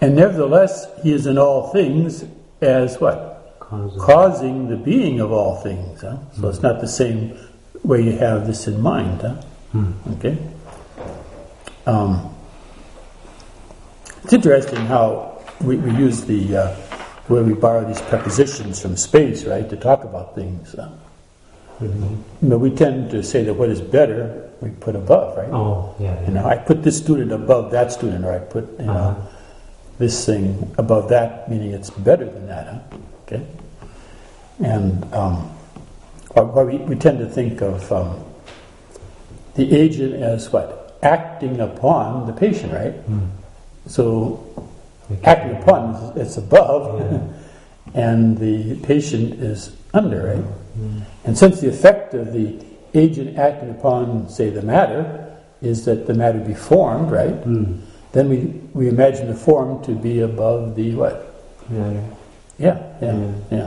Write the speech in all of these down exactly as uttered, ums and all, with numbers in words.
And nevertheless, he is in all things as what? Causing, Causing the being of all things. Huh? So mm. it's not the same way you have this in mind. Huh? Mm. Okay. Um, it's interesting how we, we use the uh, the way we borrow these prepositions from space, right, to talk about things. Uh, mm-hmm. But we tend to say that what is better we put above, right? Oh, yeah. yeah. You know, I put this student above that student, or I put you uh-huh. know this thing above that, meaning it's better than that. Huh? Okay. And um, or, or we, we tend to think of um, the agent as what? Acting upon the patient, right? Mm. So acting upon is it's above, yeah. and the patient is under, right? Mm. And since the effect of the agent acting upon, say, the matter, is that the matter be formed, right? Mm. Then we, we imagine the form to be above the what? Matter. Yeah, yeah, yeah. yeah.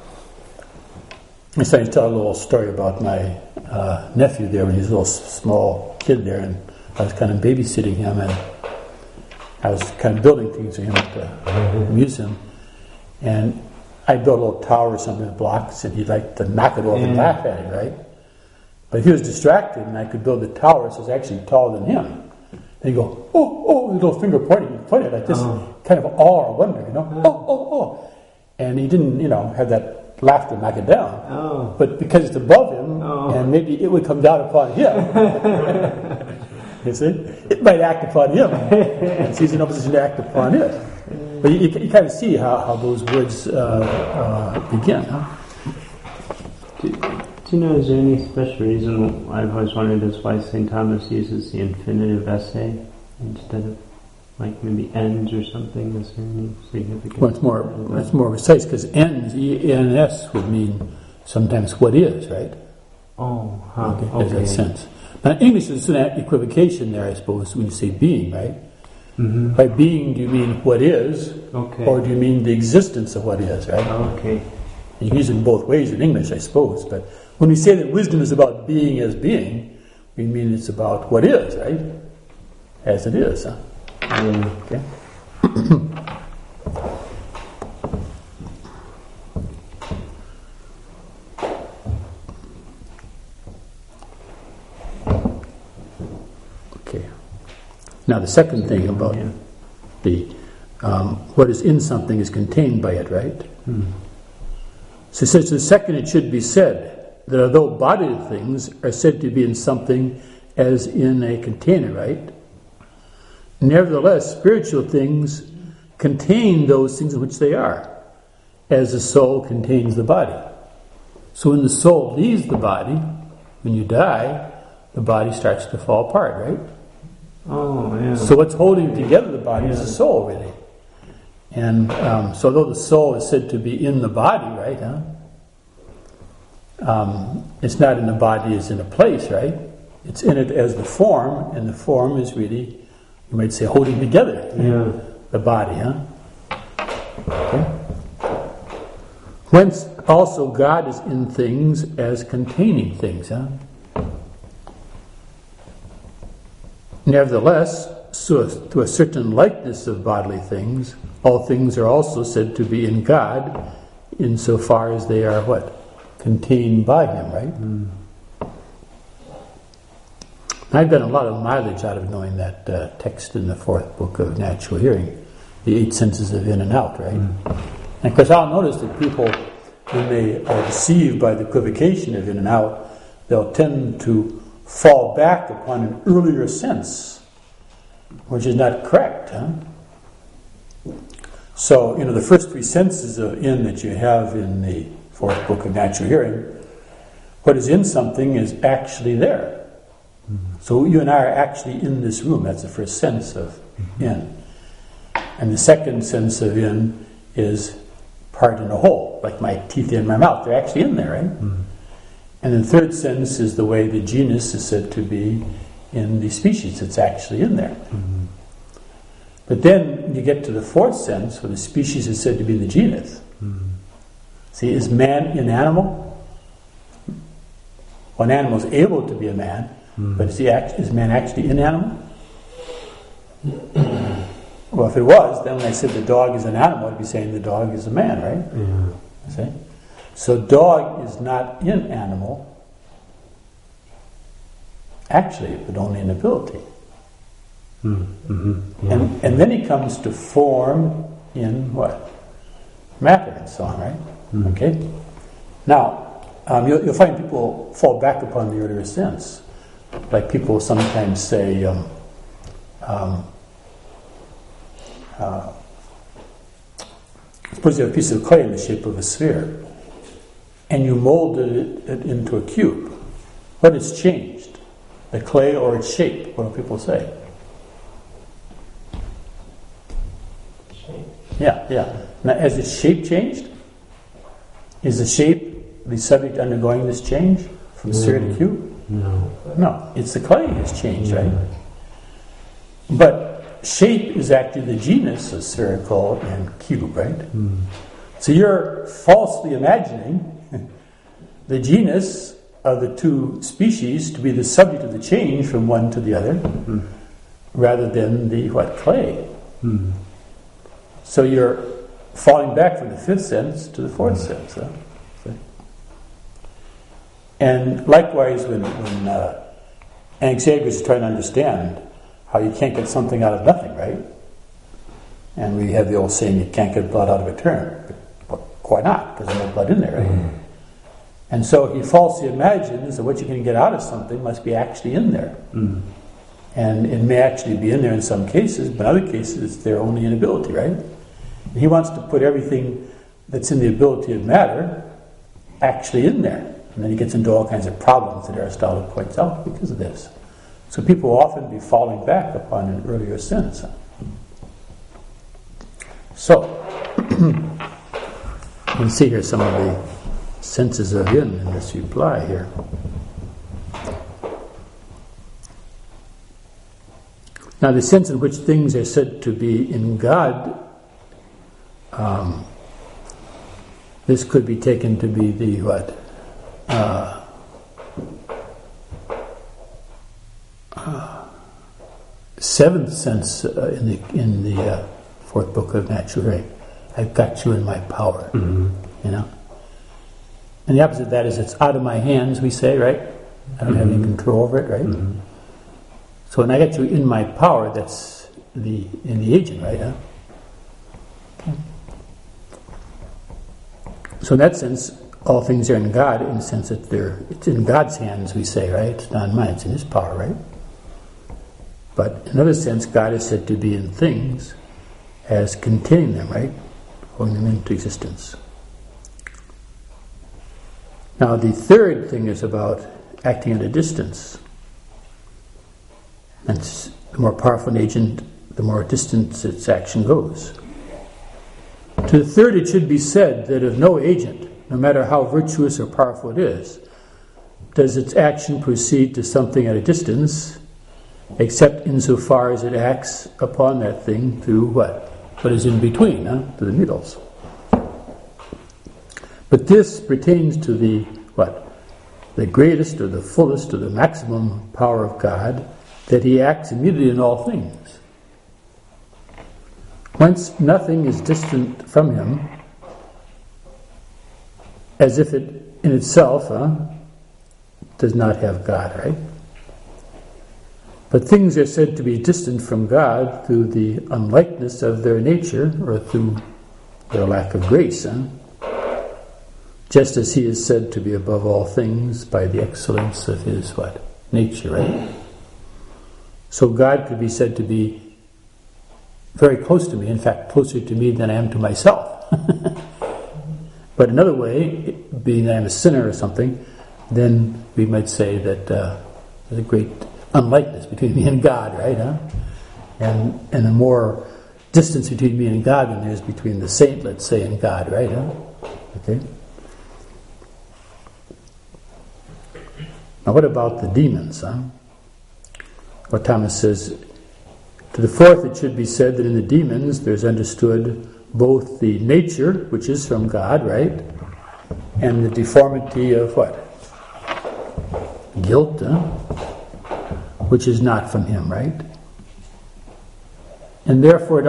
I started to tell a little story about my uh, nephew there when he was a little small kid there, and I was kind of babysitting him, and I was kind of building things for him to amuse him. And I built a little tower or something with blocks, and he'd like to knock it over yeah. and laugh at it, right? But he was distracted, and I could build the tower so it's actually taller than him. And he'd go, oh, oh, his little finger pointing, pointed like this, oh. kind of awe or wonder, you know, oh, oh, oh. oh. And he didn't, you know, have that laughter knock it down. Oh. But because it's above him, oh. and maybe it would come down upon him. You see? It might act upon him. And he's in a position to act upon it. But you, you, you kind of see how, how those words uh, uh, begin. Huh? Do, do you know, is there any special reason, I've always wondered this, why Saint Thomas uses the infinitive essay instead of like maybe ends or something? Is there any significance? Well, it's more, it's more precise because ends, E N S, would mean sometimes what is, right? Oh, huh. Okay, okay. There's that sense. Now, in English, there's an equivocation there, I suppose, when you say being, right? Mm-hmm. By being, do you mean what is, okay. or do you mean the existence of what is, right? Okay. And you can use it in both ways in English, I suppose. But when we say that wisdom is about being as being, we mean it's about what is, right? As it is, huh? Mm. Okay. Okay. Now the second thing about yeah. the um, what is in something is contained by it, right? Mm. So, so the second, it should be said that although bodily things are said to be in something as in a container, right? Nevertheless, spiritual things contain those things in which they are, as the soul contains the body. So when the soul leaves the body, when you die, the body starts to fall apart, right? Oh, yeah. So what's holding together the body yeah. is the soul, really. And um, so though the soul is said to be in the body, right, huh? Um, it's not in the body as in a place, right? It's in it as the form, and the form is really, you might say, holding together yeah. the body, huh? Okay. Whence also God is in things as containing things, huh? Nevertheless, so to a certain likeness of bodily things, all things are also said to be in God, insofar as they are what? Contained by Him, right? Mm. I've gotten a lot of mileage out of knowing that uh, text in the fourth book of Natural Hearing, the eight senses of in and out, right? Mm. And of course, I'll notice that people, when they are deceived by the equivocation of in and out, they'll tend to fall back upon an earlier sense, which is not correct, huh? So, you know, the first three senses of in that you have in the fourth book of Natural Hearing, what is in something is actually there. Mm-hmm. So you and I are actually in this room. That's the first sense of mm-hmm. in. And the second sense of in is part in a whole, like my teeth in my mouth. They're actually in there, right? Mm-hmm. And the third sense is the way the genus is said to be in the species. It's actually in there. Mm-hmm. But then you get to the fourth sense, where the species is said to be in the genus. Mm-hmm. See, is man an animal? Well, an animal is able to be a man, mm-hmm. but is, he act, is man actually an animal? Well, if it was, then when I said the dog is an animal, I'd be saying the dog is a man, right? Yeah. See? So dog is not in animal, actually, but only in ability. Mm-hmm. Yeah. And, and then he comes to form in what? Matter and so on, right? Mm-hmm. Okay? Now, um, you'll, you'll find people fall back upon the earlier sense. Like people sometimes say, um, um, uh, suppose you have a piece of clay in the shape of a sphere, and you molded it, it into a cube. What has changed? The clay or its shape? What do people say? Shape. Yeah, yeah. Now, has its shape changed? Is the shape the subject undergoing this change from sphere to cube? No. No, it's the clay has changed, Yeah. right? But shape is actually the genus of spherical and cube, right? Mm. So you're falsely imagining the genus of the two species to be the subject of the change from one to the other, Mm. rather than the what clay. Mm. So you're falling back from the fifth sense to the fourth Mm. sense. Huh? See? And likewise, when, when uh, Anaxagoras is trying to understand how you can't get something out of nothing, right? And we have the old saying, you can't get blood out of a turnip. But why not? Because there's no blood in there, right? Mm. And so he falsely imagines that what you can get out of something must be actually in there. Mm. And it may actually be in there in some cases, but in other cases it's there only in ability, right? And he wants to put everything that's in the ability of matter actually in there. And then he gets into all kinds of problems that Aristotle points out because of this. So people will often be falling back upon an earlier sense. So, you can see here some of the senses of in in this reply here. Now, the sense in which things are said to be in God, um, this could be taken to be the what? Uh, uh, seventh sense uh, in the in the uh, fourth book of Natural Hearing. I've got you in my power. Mm-hmm. You know. And the opposite of that is it's out of my hands. We say, right? I don't have any control over it, right? Mm-hmm. So when I get you in my power, that's the in the agent, right? Huh? Okay. So in that sense, all things are in God, in the sense that they're it's in God's hands. We say, right? It's not in mine; it's in His power, right? But in another sense, God is said to be in things as containing them, right? Holding them into existence. Now, the third thing is about acting at a distance. And the more powerful an agent, the more distance its action goes. To the third, it should be said that of no agent, no matter how virtuous or powerful it is, does its action proceed to something at a distance, except insofar as it acts upon that thing through what? What is in between, huh? To the needles. But this pertains to the what? The greatest or the fullest or the maximum power of God, that He acts immediately in all things. Whence nothing is distant from Him, as if it in itself huh, does not have God, right? But things are said to be distant from God through the unlikeness of their nature, or through their lack of grace, huh? Just as He is said to be above all things by the excellence of His what? Nature, right? So God could be said to be very close to me, in fact, closer to me than I am to myself. But another way, being that I'm a sinner or something, then we might say that uh, there's a great unlikeness between me and God, right? Huh? And and a more distance between me and God than there is between the saint, let's say, and God, right? Huh? Okay. Now, what about the demons? Huh? What Thomas says, to the fourth, it should be said that in the demons there's understood both the nature, which is from God, right, and the deformity of what? Guilt, huh? Which is not from Him, right? And therefore,